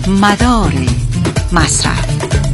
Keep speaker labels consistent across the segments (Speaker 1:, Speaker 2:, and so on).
Speaker 1: مدار مصرف.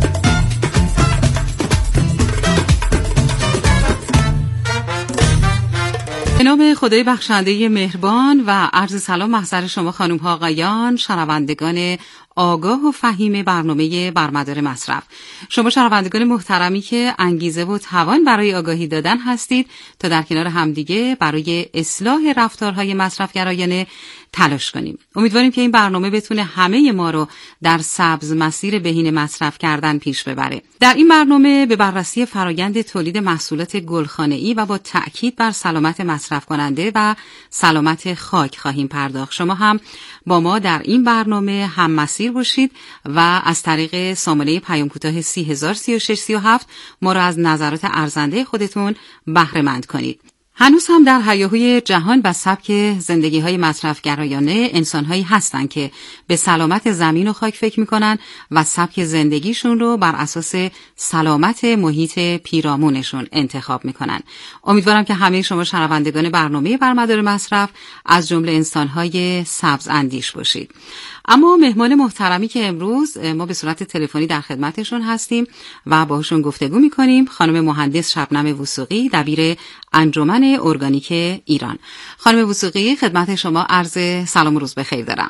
Speaker 1: به نام خدای بخشنده مهربان و عرض سلام محضر شما خانم ها آقایان، شنوندگان آگاه و فهیم برنامه بر مدار مصرف. شما شنوندگان محترمی که انگیزه و توان برای آگاهی دادن هستید تا در کنار همدیگه برای اصلاح رفتارهای مصرفگرایانه تلاش کنیم. امیدواریم که این برنامه بتونه همه ما رو در سبز مسیر بهینه مصرف کردن پیش ببره. در این برنامه به بررسی فرایند تولید محصولات گلخانه‌ای و با تأکید بر سلامت مصرف کننده و سلامت خاک خواهیم پرداخت. شما هم با ما در این برنامه هم مسیر باشید و از طریق سامانه پیام کوتاه 303637 ما را از نظرات ارزنده خودتون بهره مند کنید. هنوز هم در هیاهوی جهان و سبک زندگی‌های مصرفگرایانه انسان‌هایی هستند که به سلامت زمین و خاک فکر می‌کنن و سبک زندگیشون رو بر اساس سلامت محیط پیرامونشون انتخاب می‌کنن. امیدوارم که همه شما شنوندگان برنامه بر مدار مصرف از جمله انسان‌های سبز اندیش باشید. اما مهمان محترمی که امروز ما به صورت تلفنی در خدمتشون هستیم و باهاشون گفتگو می‌کنیم، خانم مهندس شبنم وثوقی، دبیر انجمن ارگانیک ایران. خانم وثوقی، خدمت شما عرض سلام و روز بخیر دارم.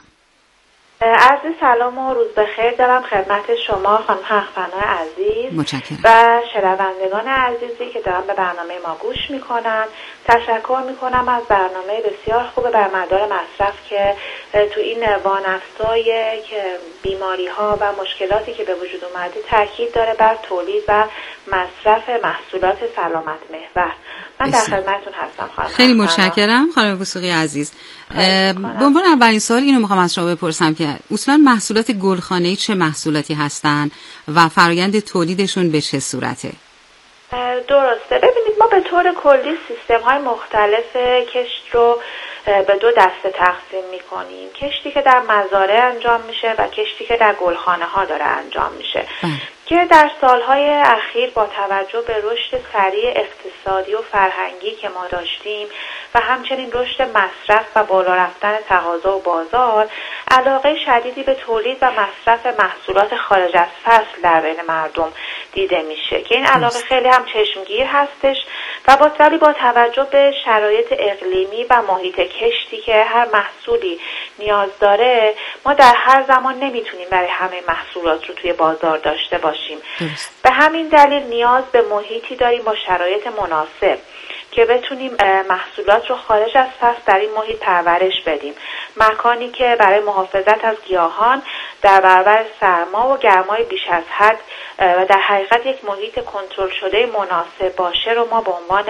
Speaker 2: عرض سلام و روز بخیر دارم خدمت شما خانم حق‌فنا عزیز.
Speaker 1: متشکرم.
Speaker 2: و شنوندگان عزیزی که دارن به برنامه ما گوش میکنن. تشکر میکنم از برنامه بسیار خوب بر مدار مصرف که تو این وانفسای که بیماری ها و مشکلاتی که به وجود اومده تاکید داره بر تولید و مصرف محصولات سلامت محور. من در خدمتتون هستم خانم.
Speaker 1: خیلی متشکرم خانم وثوقی عزیز. به عنوان اولین سوال اینو میخوام از شما بپرسم که اصولا محصولات گلخانه‌ای چه محصولاتی هستن و فرآیند تولیدشون به چه صورته؟
Speaker 2: درسته. ببینید ما به طور کلی سیستم‌های مختلف کشت رو به دو دسته تقسیم می‌کنیم. کشتی که در مزارع انجام میشه و کشتی که در گلخانه‌ها داره انجام میشه. که در سالهای اخیر با توجه به رشد سریع اقتصادی و فرهنگی که ما داشتیم و همچنین رشد مصرف و بالا رفتن تقاضا و بازار، علاقه شدیدی به تولید و مصرف محصولات خارج از فصل در بین مردم دیده میشه که این علاقه خیلی هم چشمگیر هستش و با توجه به شرایط اقلیمی و محیط کشتی که هر محصولی نیاز داره، ما در هر زمان نمیتونیم برای همه محصولات رو توی بازار داشته باشیم. به همین دلیل نیاز به محیطی داریم با شرایط مناسب که بتونیم محصولات رو خارج از فصل در این محیط پرورش بدیم. مکانی که برای محافظت از گیاهان در برابر سرما و گرمای بیش از حد و در حقیقت یک محیط کنترل شده مناسب باشه رو ما به عنوان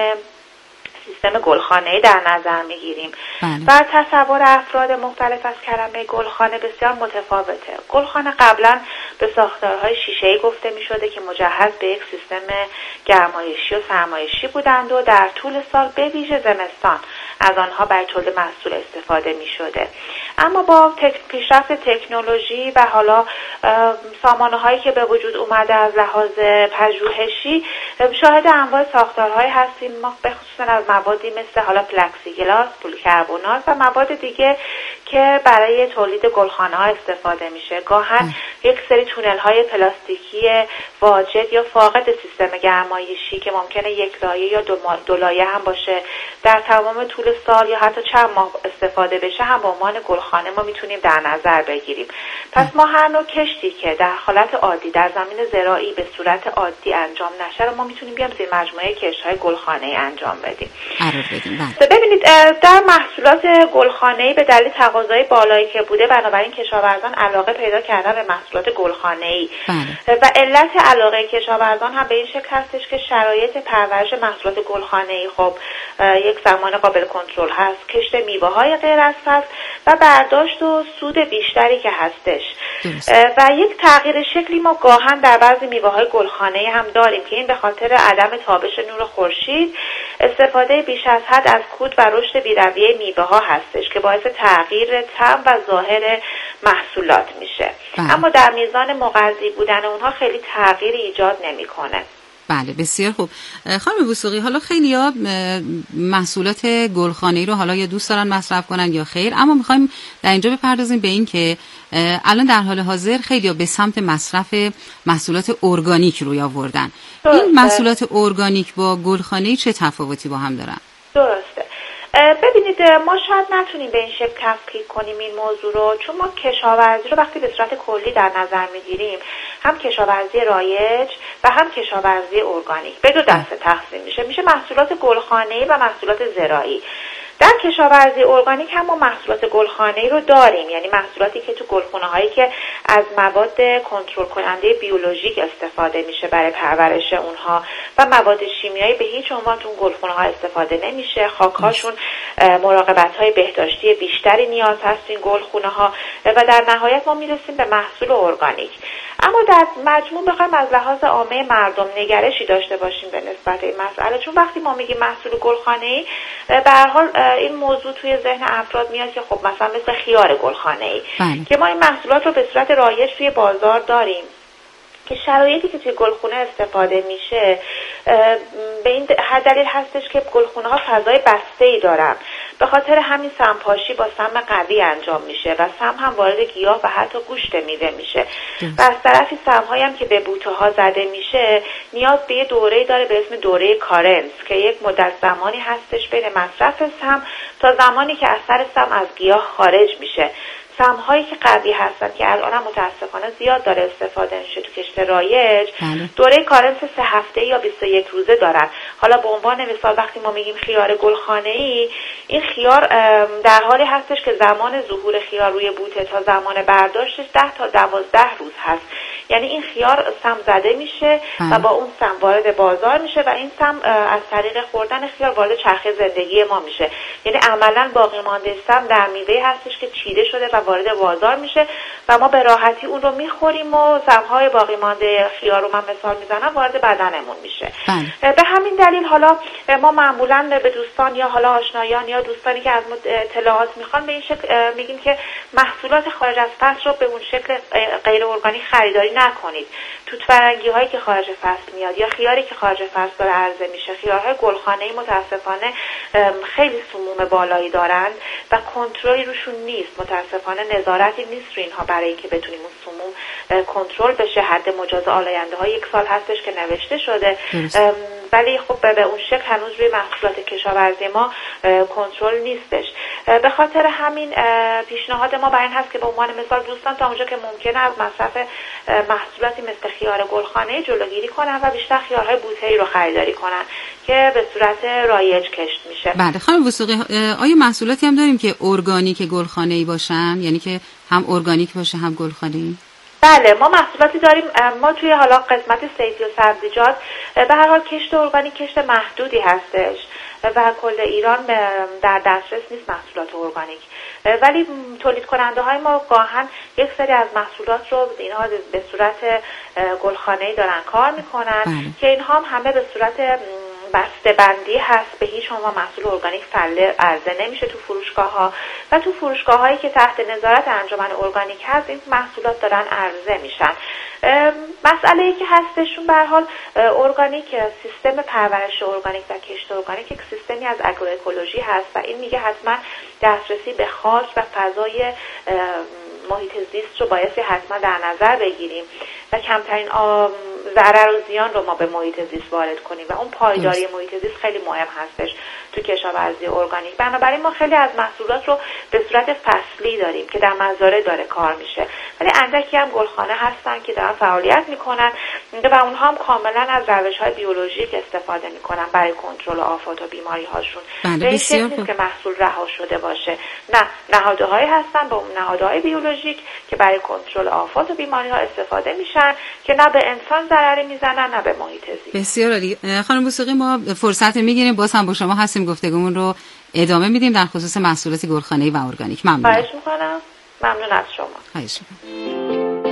Speaker 2: سیستم گلخانه‌ای در نظر می‌گیریم. و تصور افراد مختلف از کلمه گلخانه بسیار متفاوته. گلخانه قبلا به ساختارهای شیشه‌ای گفته می‌شده که مجهز به یک سیستم گرمایشی و سرمایشی بودند و در طول سال به ویژه زمستان از آنها برای تولید محصول استفاده می‌شده. اما با پیشرفت تکنولوژی و حالا سامانه‌هایی که به وجود اومده از لحاظ پژوهشی، شاهد انواع ساختارهایی هستیم، ما به خصوص از موادی مثل حالا پلاکسیگلاس، پلیکربنات و مواد دیگه که برای تولید گلخانه‌ها استفاده میشه. گاهن یک سری تونل‌های پلاستیکی واجد یا فاقد سیستم گرمایشی که ممکنه یک لایه یا دو لایه هم باشه در تمام طول سال یا حتی چند ماه استفاده بشه هم به عنوان گلخانه ما میتونیم در نظر بگیریم. پس ما هر نوع کشتی که در حالت عادی در زمین زراعی به صورت عادی انجام نشه رو ما میتونیم بیام زیر مجموعه کشت‌های گلخانه‌ای انجام بدیم. ببینید در محصولات گلخانه‌ای به دلیل تقاضای بالایی که بوده، بنابراین کشاورزان علاقه پیدا کردن به محصولات گلخانه‌ای و علت علاقه کشاورزان هم به این شکل هستش که شرایط پرورش محصولات گلخانه‌ای خب یک زمان قابل کنترل هست، کشت میوه‌های غیر از فصل و برداشت و سود بیشتری که هستش. و یک تغییر شکلی ما گاهن در بعضی میوه‌های گلخانه‌ای هم داریم که این به خاطر عدم تابش نور خورشید، استفاده بیش از حد از کود و رشد بی‌رویه میوه‌ها هستش که باعث تغییر طعم و ظاهر محصولات میشه. اما در میزان مغذی بودن اونها خیلی تغییری ایجاد نمی‌کنه.
Speaker 1: بله بسیار خوب. خانم وثوقی، حالا خیلی‌ها محصولات گلخانه‌ای رو حالا یا دوست دارن مصرف کنن یا خیر، اما می‌خوایم در اینجا بپردازیم به این که الان در حال حاضر خیلی‌ها به سمت مصرف محصولات ارگانیک روی آوردن. این محصولات ارگانیک با گلخانه‌ای چه تفاوتی با هم دارن؟
Speaker 2: درسته. ببینید ما شاید نتونیم به این شکل تفکیک کنیم این موضوع رو، چون ما کشاورزی رو وقتی به صورت کلی در نظر میگیریم، هم کشاورزی رایج و هم کشاورزی ارگانیک به دو دسته تقسیم میشه محصولات گلخانه‌ای و محصولات زراعی. در کشاورزی ارگانیک هم ما محصولات گلخانه‌ای رو داریم، یعنی محصولاتی که تو گلخونه‌هایی که از مواد کنترل کننده بیولوژیک استفاده میشه برای پرورش اونها و مواد شیمیایی به هیچ عنوان تو گلخونه‌ها استفاده نمیشه. خاک‌هاشون مراقبت‌های بهداشتی بیشتری نیاز هست این گلخونه‌ها و در نهایت ما میرسیم به محصول ارگانیک. اما در مجموع بخوایم از لحاظ عامه مردم نگرشی داشته باشیم به نسبت این مسئله، چون وقتی ما میگیم محصول گلخانه‌ای به هر حال این موضوع توی ذهن افراد میاد که خب مثلا مثل خیار گلخانه‌ای که ما این محصولات رو به صورت رایج توی بازار داریم که شرایطی که توی گلخونه استفاده میشه به این دلیل هستش که گلخونه ها فضای بسته‌ای دارن، به خاطر همین سمپاشی با سم قوی انجام میشه و سم هم وارد گیاه و حتی گوشت میوه میشه و از طرفی سم هایی هم که به بوته ها زده میشه نیاز به یه دوره‌ای داره به اسم دوره کارنس که یک مدت زمانی هستش بین مصرف سم تا زمانی که اثر سم از گیاه خارج میشه. سم‌هایی که قوی هستن که الان هم متاسفانه زیاد داره استفاده میشه تو کشت رایج، دوره کارنس 3 هفته یا 21 روزه دارن. حالا به عنوان مثال وقتی ما میگیم خیار گلخانه‌ای، این خیار در حالی هستش که زمان ظهور خیار روی بوته تا زمان برداشتش 10 تا 12 روز هست. یعنی این خیار سم زده میشه و با اون سم وارد بازار میشه و این سم از طریق خوردن خیار وارد چرخه زندگی ما میشه. یعنی عملاً باقی مانده سم در میوه هستش که چیده شده و وارد بازار میشه و ما به راحتی اون رو میخوریم و سمهای باقی مانده خیار رو من مثال میزنم وارد بدنمون میشه. به همین دلیل حالا ما معمولاً به دوستان یا حالا آشنایان یا دوستانی که از ما اطلاعات میخوان به این شکل میگیم که محصولات خارج از فصل رو به اون شکل غیر ارگانیک خریداری نکنید. توت فرنگی هایی که خارج فصل میاد یا خیاری که خارج فصل داره عرضه میشه، خیارهای گلخانه‌ای متاسفانه خیلی سموم بالایی دارند و کنترلی روشون نیست. متاسفانه نظارتی نیست رو اینها برای اینکه بتونیم اون سموم کنترل بشه. حد مجاز آلاینده ها 1 سال هستش که نوشته شده ولی خب به اون شکل هنوز روی محصولات کشاورزی ما کنترل نیستش. به خاطر همین پیشنهاد ما برای این هست که به عنوان مثال دوستان تا اونجا که ممکنه از مصرف محصولاتی مثل خیار گلخانه‌ای جلوگیری کنن و بیشتر خیارهای بوته‌ای رو خریداری کنن که به صورت رایج کشت میشه.
Speaker 1: بله خانم وثوقی، آیا محصولاتی هم داریم که ارگانیک گلخانه‌ای باشن، یعنی که هم ارگانیک باشه هم گلخانه‌ای؟
Speaker 2: بله ما محصولاتی داریم. ما توی حالا قسمت صیدی و سبزیجات به هر حال کشت ارگانیک کشت محدودی هستش و کل ایران در دسترس نیست محصولات ارگانیک، ولی تولید کننده های ما گاهن یک سری از محصولات رو اینها به صورت گلخانه‌ای دارن کار میکنن که اینها هم همه به صورت بسته بندی هست، به هیچ عنوان محصول ارگانیک فله عرضه نمیشه تو فروشگاه ها و تو فروشگاه هایی که تحت نظارت انجمن ارگانیک هست این محصولات دارن عرضه میشن. مسئله ای که هستشون به هر حال ارگانیک سیستم پرورش ارگانیک و کشت ارگانیک یک سیستمی از اگرواکولوژی هست و این میگه حتما دسترسی به خاک و فضای محیط زیست رو بایستی حتما در نظر بگیریم و کمترین ضرر و زیان رو ما به محیط زیست وارد کنیم و اون پایداری محیط زیست خیلی مهم هستش تو کشاورزی ارگانیک. بنابراین ما خیلی از محصولات رو به صورت فصلی داریم که در مزارع داره کار میشه، ولی اندکی هم گلخانه هستن که دارن فعالیت میکنن و اونها هم کاملا از روش‌های بیولوژیک استفاده میکنن برای کنترل آفات و بیماری هاشون. به این شکل نیست که محصول رها شده باشه، نه، نهادهایی هستن با نهادهای بیولوژیک که برای کنترل آفات و بیماری ها استفاده میشن که نه به انسان ضرری میزنن نه به محیط زیست.
Speaker 1: بسیار عالی. خانم وثوقی ما فرصت میگیریم باز هم با شما هستیم گفتگومون رو ادامه میدیم در خصوص محصولات گلخانه‌ای و ارگانیک. ممنون.
Speaker 2: خواهش میکنم. ممنون از شما.
Speaker 1: خواهش میکنم.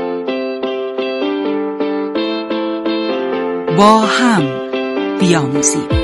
Speaker 1: با هم بیاموزیم.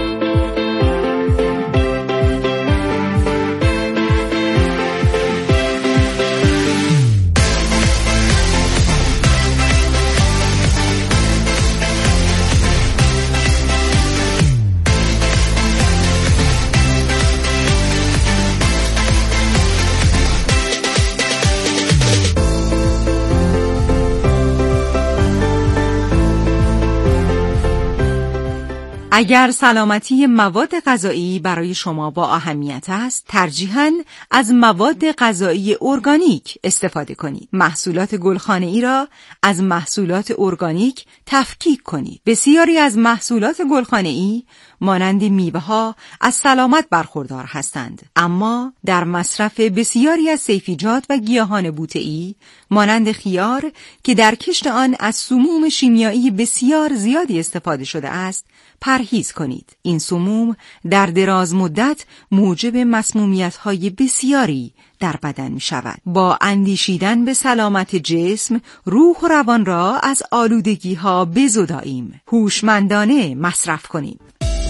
Speaker 3: اگر سلامتی مواد غذایی برای شما با اهمیت است، ترجیحاً از مواد غذایی ارگانیک استفاده کنید. محصولات گلخانه‌ای را از محصولات ارگانیک تفکیک کنید. بسیاری از محصولات گلخانه‌ای مانند میوه‌ها از سلامت برخوردار هستند، اما در مصرف بسیاری از سیفیجات و گیاهان بوته‌ای مانند خیار که در کشت آن از سموم شیمیایی بسیار زیادی استفاده شده است، پرهیز کنید. این سموم در دراز مدت موجب مسمومیت‌های بسیاری در بدن می شود. با اندیشیدن به سلامت جسم، روح و روان را از آلودگی‌ها بزداییم. هوشمندانه مصرف کنیم.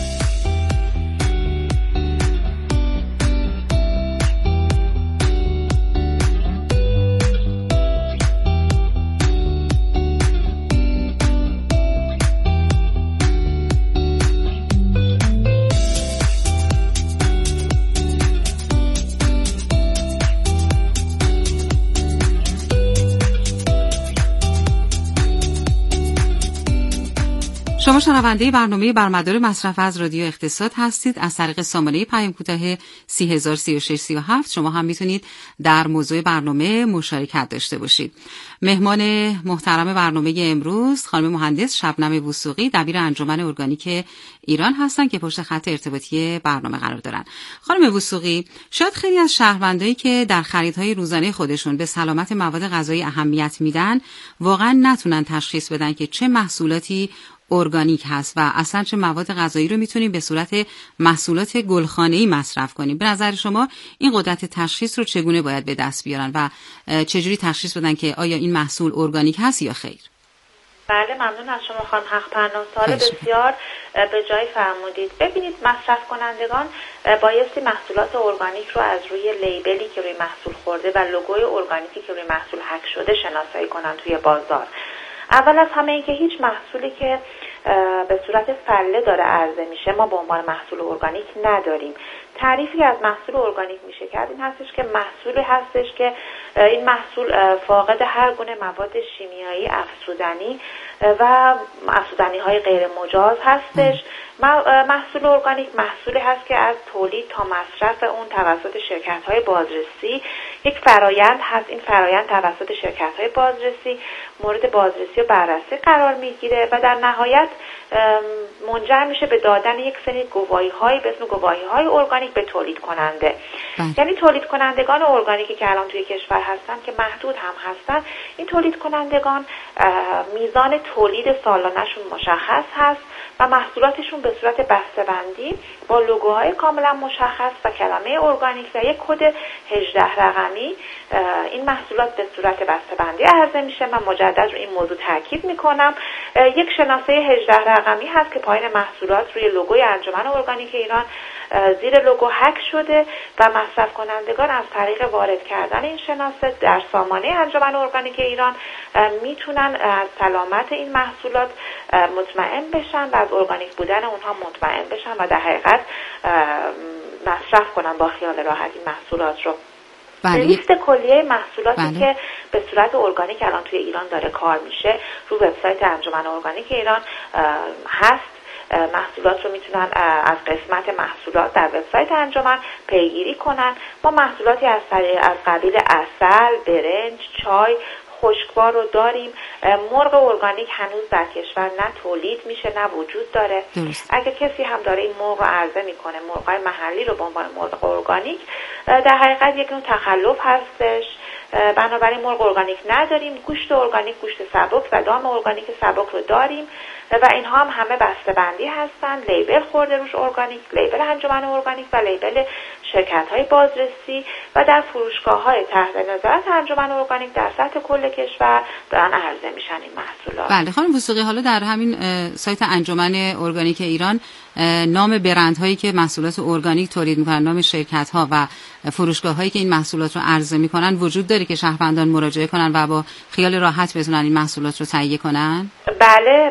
Speaker 1: شما شنونده برنامه برمدار مصرف از رادیو اقتصاد هستید. از طریق سامانه پیام کوتاه 303637 شما هم میتونید در موضوع برنامه مشارکت داشته باشید. مهمان محترم برنامه امروز خانم مهندس شبنم وثوقی، دبیر انجمن ارگانیک ایران هستند که پشت خط ارتباطی برنامه قرار دارن. خانم وثوقی، شاید خیلی از شهروندایی که در خریدهای روزانه خودشون به سلامت مواد غذایی اهمیت میدن، واقعا نتونن تشخیص بدن که چه محصولاتی ارگانیک هست و اصلا چه مواد غذایی رو میتونیم به صورت محصولات گلخانه‌ای مصرف کنیم. به نظر شما این قدرت تشخیص رو چگونه باید به دست بیارن و چجوری تشخیص بدن که آیا این محصول ارگانیک هست یا خیر؟
Speaker 2: بله، ممنون از شما خانم حق پناه. سوال بسیار به جای فرمودید. ببینید، مصرف کنندگان بایستی محصولات ارگانیک رو از روی لیبلی که روی محصول خورده و لوگوی ارگانیکی که روی محصول حک شده شناسایی کنن توی بازار. اول از همه این که هیچ محصولی که به صورت فله داره عرضه میشه ما به عنوان محصول ارگانیک نداریم. تعریفی از محصول ارگانیک میشه کرد این هستش که محصولی هستش که این محصول فاقد هر گونه مواد شیمیایی افزودنی و افزودنی های غیر مجاز هستش. محصول ارگانیک محصولی هست که از تولید تا مصرف اون توسط شرکت‌های بازرسی یک فرایند هست. این فرایند توسط شرکت‌های بازرسی مورد بازرسی و بررسی قرار میگیره و در نهایت منجر میشه به دادن یک سری گواهی‌های به اسم گواهی‌های ارگانیک به تولید کننده. یعنی تولید کنندگان ارگانیکی که الان توی کشور هستن که محدود هم هستن، این تولید کنندگان میزان تولید سالانه‌شون مشخص هست و محصولاتشون به صورت بسته‌بندی با لوگوهای کاملا مشخص و کلمه ارگانیک و یک کد 18 رقمی این محصولات به صورت بسته‌بندی عرضه میشه. من مجدد رو این موضوع تاکید میکنم. یک شناسه 18 رقمی هست که پایین محصولات روی لوگوی انجمن ارگانیک ایران زیر لوگو حک شده و مصرف کنندگان از طریق وارد کردن این شناسه در سامانه انجمن ارگانیک ایران میتونن از سلامت این محصولات مطمئن بشن و از ارگانیک بودن اونها مطمئن بشن و در حقیقت مصرف کنن با خیال راحت این محصولات رو. لیست کلیه محصولاتی که به صورت ارگانیک الان توی ایران داره کار میشه رو وبسایت انجمن ارگانیک ایران هست. محصولات رو میتونن از قسمت محصولات در وبسایت انجمن پیگیری کنن. ما محصولاتی از قبیل عسل، برنج، چای، خشکبار رو داریم. مرغ ارگانیک هنوز در کشور نه تولید میشه نه وجود داره. اگر کسی هم داره این مرغ رو عرضه میکنه، مرغای محلی رو به عنوان مرغ ارگانیک، در حقیقت یک نوع تخلف هستش. بنابراین مرغ ارگانیک نداریم. گوشت ارگانیک، گوشت سبک و دام ارگانیک سبک رو داریم و اینها هم همه بسته‌بندی هستن. لیبل خورده روش ارگانیک، لیبل انجمن ارگانیک و لیبل شرکت‌های بازرسی و در فروشگاه‌های تحت نظارت انجمن ارگانیک در سطح کل کشور دارن عرضه میشن این محصولات.
Speaker 1: بله خانم وثوقی، حالا در همین سایت انجمن ارگانیک ایران نام برندهایی که محصولات ارگانیک تولید میکنن، نام شرکت ها و فروشگاه هایی که این محصولات رو عرضه میکنن وجود داره که شهروندان مراجعه کنن و با خیال راحت بتونن این محصولات رو تهیه کنن؟
Speaker 2: بله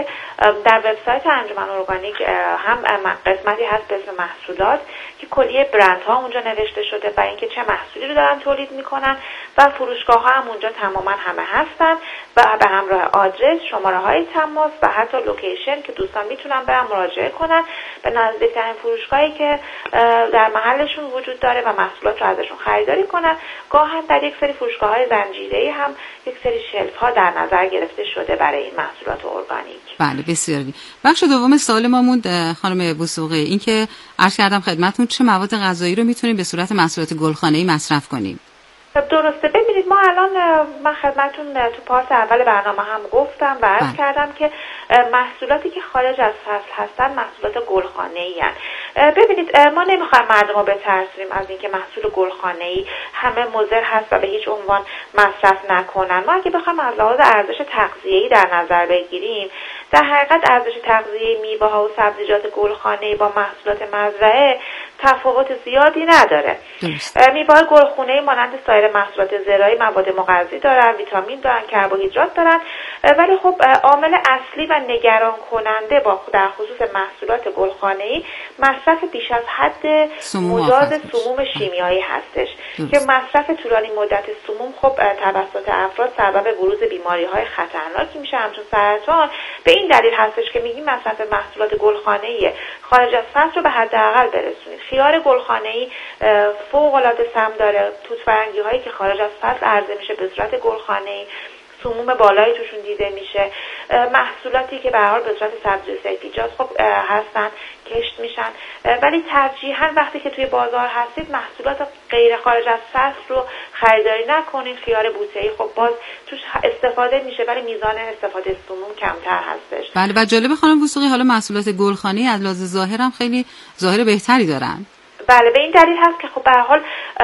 Speaker 2: در وبسایت انجمن ارگانیک هم قسمتی هست به اسم محصولات که کلیه برندها اونجا نوشته شده و اینکه چه محصولی رو دارن تولید میکنن و فروشگاه ها هم اونجا تماما همه هستن و به همراه آدرس، شماره های تماس و حتی لوکیشن که دوستان میتونن برن مراجعه کنن به نزدیکترین فروشگاهی که در محلشون وجود داره و محصولات رو ازشون خریداری کنن. گاهن در یک سری فروشگاه های زنجیره‌ای هم یک سری شلف ها در نظر گرفته شده برای این محصولات ارگانیک.
Speaker 1: بله بسیاری. بخش دوم سوال ما موند خانم وثوقی، این که عرض کردم خدمتتون چه مواد غذایی رو میتونیم به صورت محصولات گلخانه‌ای مصرف کنیم؟
Speaker 2: درسته. ببینید ما الان من خدمتتون تو پارت اول برنامه هم گفتم و عرض کردم که محصولاتی که خارج از فصل هستن محصولات گلخانه‌ای هستند. ببینید ما نمیخوایم مردم رو بترسونیم از اینکه محصول گلخانه‌ای همه مضر هست و به هیچ عنوان مصرف نکنن. ما اگه بخوایم از لحاظ ارزش تغذیه‌ای در نظر بگیریم، در حقیقت ارزش تغذیه‌ای میوه‌ها و سبزیجات گلخانه‌ای با محصولات مزرعه تفاوت زیادی نداره. میوه‌های گلخانه‌ای مانند سایر محصولات زراعی مواد مغذی دارن، ویتامین دارن، کربوهیدرات دارن، ولی خب عامل اصلی و نگران کننده در خصوص محصولات گلخانه‌ای مصرف بیش از حد مجاز سموم شیمیایی هستش که مصرف طولانی مدت سموم خب توسط افراد سبب بروز بیماری‌های خطرناکی میشه، همچون سرطان. به این دلیل هستش که میگیم مصرف محصولات گلخانه‌ای خارج از فصل رو به حداقل برسونید. خیار گلخانه‌ای فوق‌العاده سم داره. توت فرنگی‌هایی که خارج از فصل عرضه میشه به صورت گلخانه‌ای سموم بالایی توشون دیده میشه. محصولاتی که به هر حال به صورت سبزی و سبزیجات خب هستن کشت میشن، ولی ترجیحاً وقتی که توی بازار هستید محصولات غیر خارج از فصل رو خریداری نکنید. خیار بوته‌ای خب باز توش استفاده میشه ولی میزان استفاده سموم کمتر هستش.
Speaker 1: بله و جالب خانم وثوقی حالا محصولات گلخانه‌ای از لحاظ ظاهر هم خیلی ظاهر بهتری دارن.
Speaker 2: بله به این دلیل هست که خب به هر حال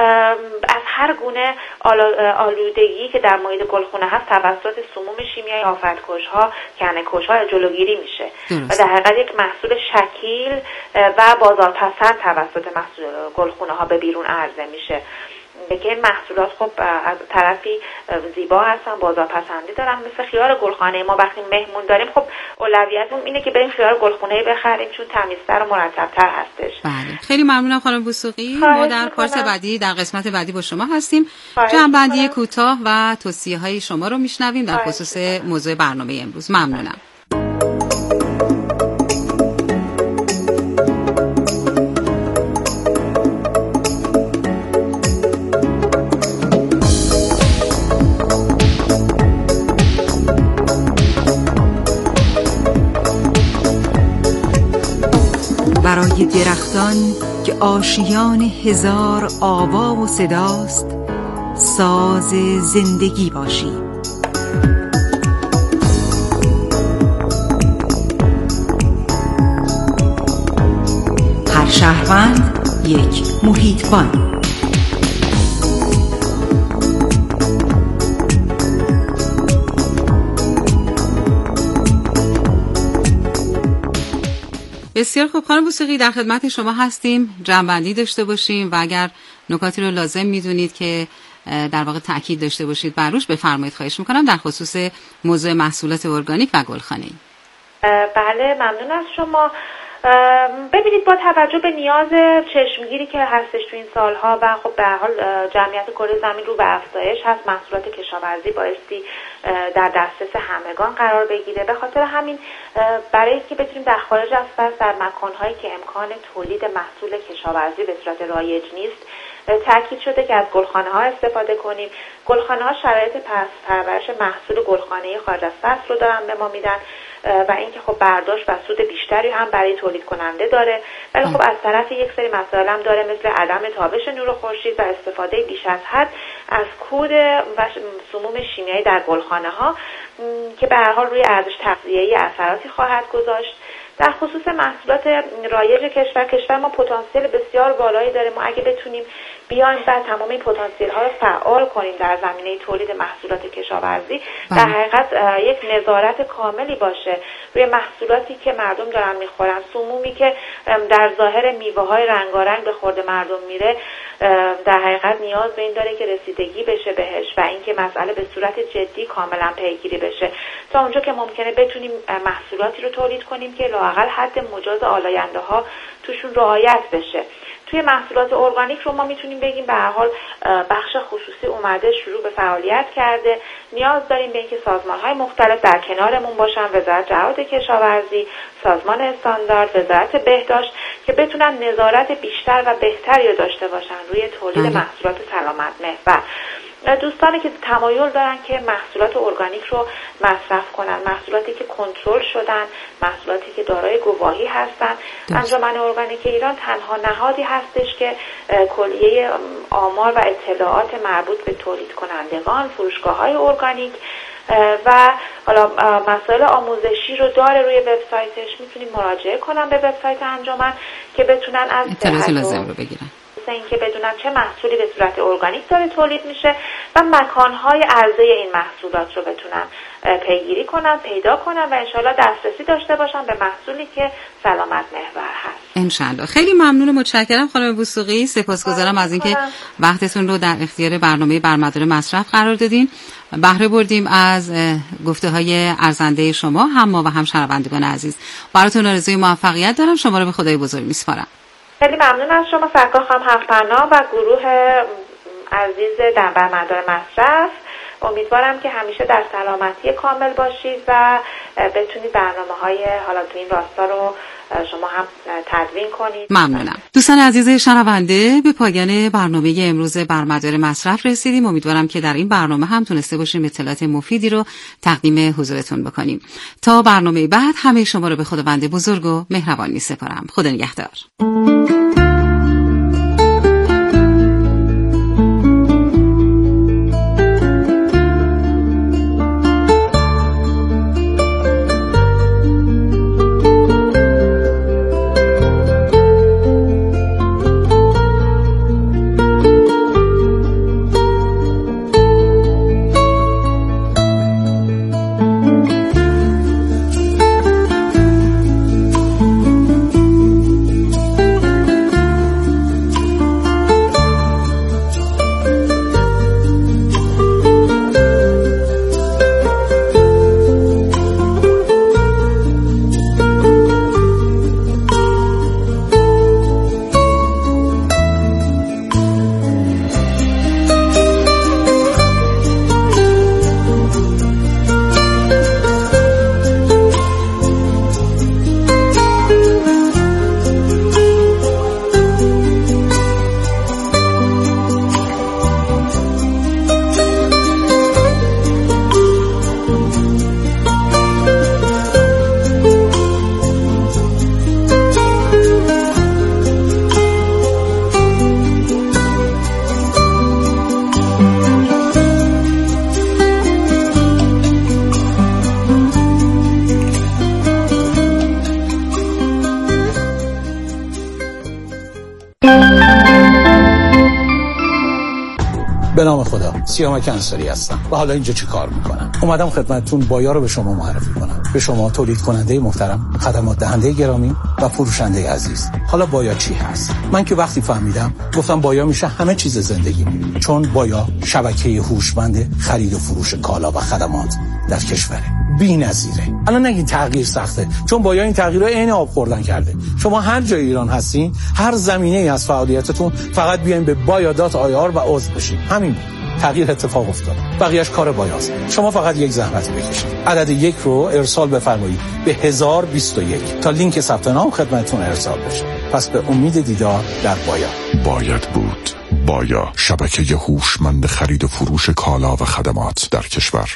Speaker 2: از هر گونه آلودگی که در محیط گلخانه هست توسط سموم شیمیایی، آفت‌کش‌ها، کنه‌کش‌ها جلوگیری میشه و در حقیقت یک محصول شکیل و بازارپسند توسط محصول گلخانه ها به بیرون عرضه میشه که این محصولات خب از طرفی زیبا هستن، بازارپسندی دارن. مثل خیار گلخانه‌ای ما وقتی مهمون داریم خب اولویتمون اینه که بریم خیار گلخانه‌ای بخریم چون تمیزتر و مرتب‌تر هستش.
Speaker 1: بله خیلی ممنونم خانم وثوقی. ما در پارت بعدی در قسمت بعدی با شما هستیم. جمع‌بندی کوتاه و توصیه‌های شما رو میشنویم در خصوص موضوع برنامه امروز. ممنونم.
Speaker 3: برای درختان که آشیان هزار آوا و صداست ساز زندگی باشی. هر شهروند یک محیطبان.
Speaker 1: بسیار خوب خانم وثوقی در خدمت شما هستیم. جمع‌بندی داشته باشیم و اگر نکاتی رو لازم میدونید که در واقع تأکید داشته باشید بر روش بفرمایید. خواهش میکنم در خصوص موضوع محصولات ارگانیک و گلخانه‌ای.
Speaker 2: بله ممنون از شما. ببینید با توجه به نیاز چشمگیری که هستش تو این سالها و خب به هر حال جمعیت کره زمین رو به افزایش هست، محصولات کشاورزی بایستی در دسترس همگان قرار بگیره. به خاطر همین برای اینکه بتونیم در خارج از فصل در مکان‌هایی که امکان تولید محصول کشاورزی به صورت رایج نیست تاکید شده که از گلخانه‌ها استفاده کنیم. گلخانه‌ها شرایط پرورش محصول گلخانه‌ای خارج از فصل رو دارن به ما میدن و اینکه خب برداشت و سود بیشتری هم برای تولید کننده داره، ولی خب از طرف یک سری مسائل هم داره مثل عدم تابش نور خورشید و استفاده بیش از حد از کود و سموم شیمیایی در گلخانه‌ها که به هر حال روی ارزش تغذیه‌ای اثراتی خواهد گذاشت. در خصوص محصولات رایج کشور ما پتانسیل بسیار بالایی داره. ما اگه بتونیم بیایم و تمام این پتانسیل ها رو فعال کنیم در زمینه تولید محصولات کشاورزی، در حقیقت یک نظارت کاملی باشه روی محصولاتی که مردم دارن میخورن، سمومی که در ظاهر میوه های رنگارنگ به خورد مردم میره، در حقیقت نیاز به این داره که رسیدگی بشه بهش و اینکه مسئله به صورت جدی کاملا پیگیری بشه تا اونجا که ممکنه بتونیم محصولاتی رو تولید کنیم که لااقل حد مجاز آلاینده ها توشون رعایت بشه. توی محصولات ارگانیک رو ما میتونیم بگیم به هر حال بخش خصوصی اومده شروع به فعالیت کرده. نیاز داریم به اینکه سازمان‌های مختلف در کنارمون باشن، وزارت جهاد کشاورزی، سازمان استاندارد، وزارت بهداشت، که بتونن نظارت بیشتر و بهتری رو داشته باشن روی تولید محصولات سلامت محور. دوستانی که تمایل دارن که محصولات ارگانیک رو مصرف کنن، محصولاتی که کنترل شدن، محصولاتی که دارای گواهی هستن، انجمن ارگانیک ایران تنها نهادی هستش که کلیه آمار و اطلاعات مربوط به تولید کنندگان، فروشگاه‌های ارگانیک و حالا مسائل آموزشی رو داره روی وبسایتش. میتونید مراجعه کنن به وبسایت انجمن که بتونن از
Speaker 1: اطلاعات لازم رو بگیرن،
Speaker 2: اینکه بدونن چه محصولی به صورت ارگانیک داره تولید میشه و مکانهای عرضه این محصولات رو بتونن پیگیری کنن، پیدا کنن و انشالله دسترسی داشته باشن به محصولی که سلامت محور هست.
Speaker 1: انشالله. خیلی ممنون، متشکرم خانم وثوقی، سپاسگزارم از اینکه وقتتون رو در اختیار برنامه برمدار مصرف قرار دادین. بهره بردیم از گفته‌های ارزنده شما، هم ما و هم شنوندگان عزیز. براتون آرزوی موفقیت دارم. شما رو به خدای بزرگ میسپارم.
Speaker 2: خیلی ممنون از شما سرکار خانم حق‌پناه و گروه عزیز در برمدار مصرف. امیدوارم که همیشه در سلامتی کامل باشید و بتونید برنامه‌های حالا تو این راستا رو شما هم تدوین کنید.
Speaker 1: ممنونم. دوستان عزیز شنونده، به پایان برنامه امروز برمدار مصرف رسیدیم. امیدوارم که در این برنامه هم تونسته باشیم اطلاعات مفیدی رو تقدیم حضورتون بکنیم. تا برنامه بعد همه شما رو به خداوند بزرگ و مهربان می‌سپارم. خدا نگهدار.
Speaker 4: به نام خدا، سیامک انصاری هستم و حالا اینجا چه کار میکنم؟ اومدم خدمتتون بایا رو به شما معرفی کنم. به شما تولید کننده محترم، خدمات دهنده گرامی و فروشنده عزیز. حالا بایا چی هست؟ من که وقتی فهمیدم گفتم بایا میشه همه چیز زندگی، چون بایا شبکه هوشمند خرید و فروش کالا و خدمات در کشوره. بی‌نظیره. الان نگین تغییر سخته، چون بایا این تغییرها عین آب خوردن کرده. شما هر جای ایران هستین، هر زمینه‌ای از فعالیتتون، فقط بیاین به baya.ir و عضو بشین. همین تغییر اتفاق افتاد. بقیه‌اش کار بایاست. شما فقط یک زحمت بکشید. عدد 1 رو ارسال بفرمایید به 1021 تا لینک ثبت نام خدمتتون ارسال بشه. پس به امید دیدار در بایا.
Speaker 5: باید بود. بایا، شبکه هوشمند خرید و فروش کالا و خدمات در کشور.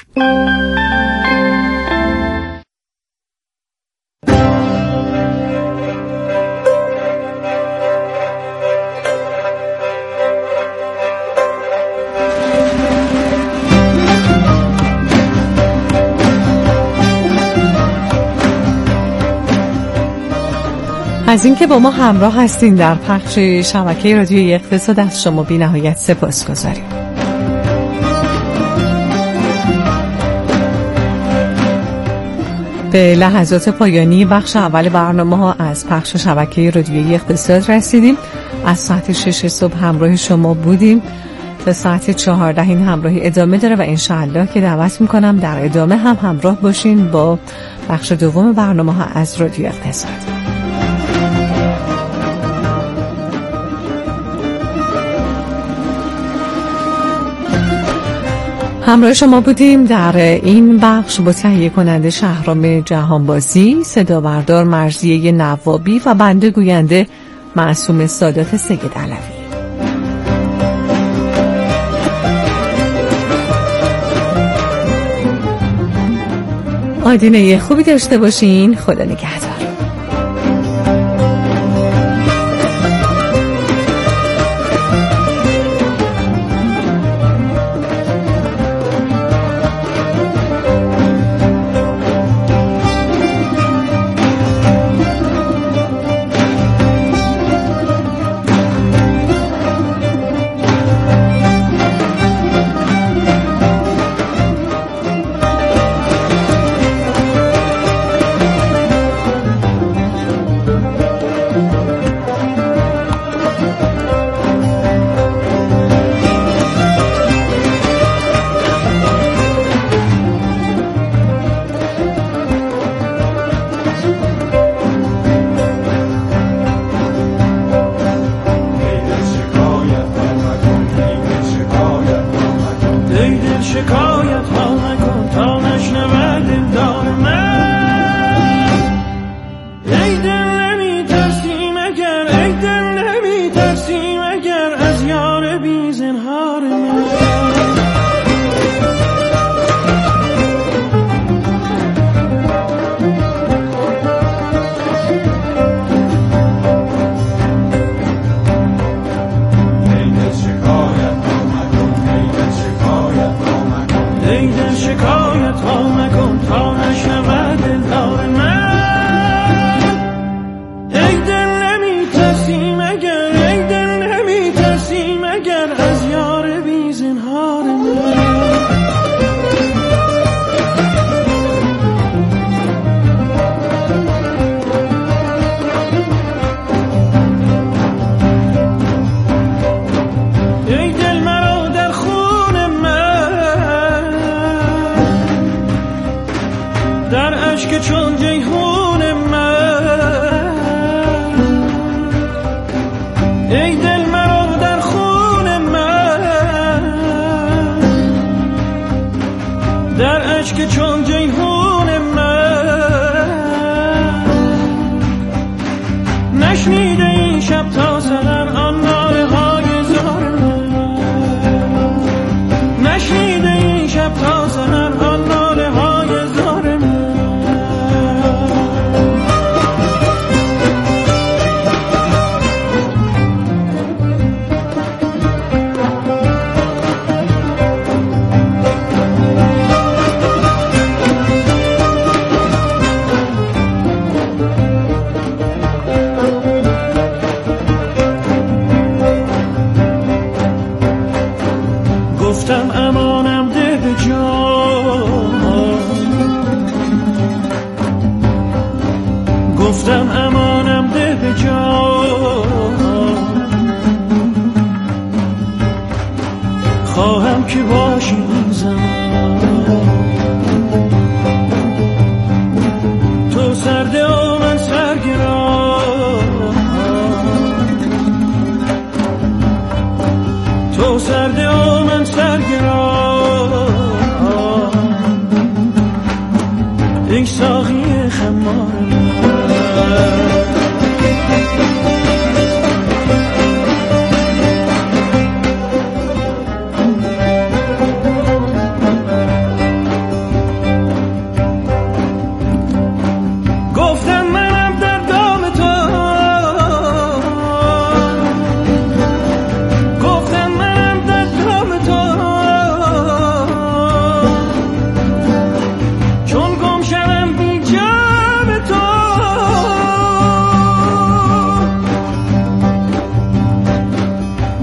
Speaker 6: از اینکه با ما همراه هستین در پخش شبکه رادیوی اقتصاد از شما بی نهایت سپاسگزاریم. به لحظات پایانی بخش اول برنامه ها از پخش شبکه رادیویی اقتصاد رسیدیم. از ساعت 6 صبح همراه شما بودیم تا ساعت 14. این همراهی ادامه داره و انشاءالله که دعوت میکنم در ادامه هم همراه باشین با بخش دوم برنامه ها از رادیو اقتصاد. همراه شما بودیم در این بخش با تهیه کننده شهرام جهانبازی، صدا بردار مرضیه نوابی و بنده گوینده معصوم سادات سید علوی. آدینه خوبی داشته باشین. خدا نگهدار.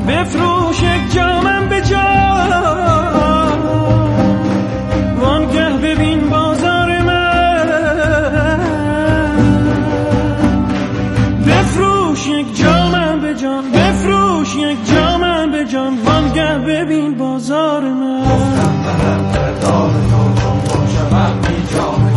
Speaker 7: بفروش یک جامم به جان، وانگه ببین بازار من. بفروش یک جامم به جان، بفروش یک جامم به جان، وانگه ببین بازار من. گفتم برم در دار تو کن باشم بی جام